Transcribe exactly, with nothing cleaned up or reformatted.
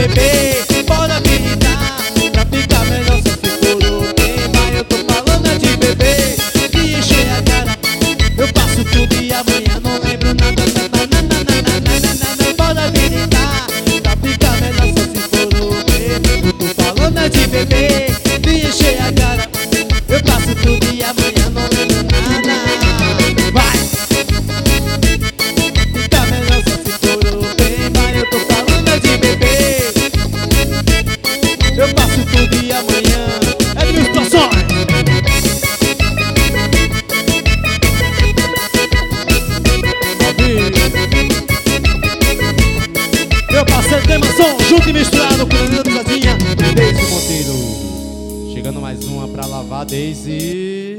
bebê. Pode habilitar pra ficar melhor só se for o tema. Eu tô falando é de bebê, de encher a cara. Eu passo tudo e amanhã não lembro nada. Pode habilitar pra ficar melhor só se for o tema. Eu tô falando é de bebê, de encher a cara. Eu passo tudo e amanhã não lembro nada. Vai! Fica melhor só se for o tema. Eu tô falando é de bebê. Eu passo tudo e amanhã é mil situações. Meu parceiro Demason, junto e misturado com o Danilo Pisadinha e Deise Monteiro. Chegando mais uma pra lavar, Deise.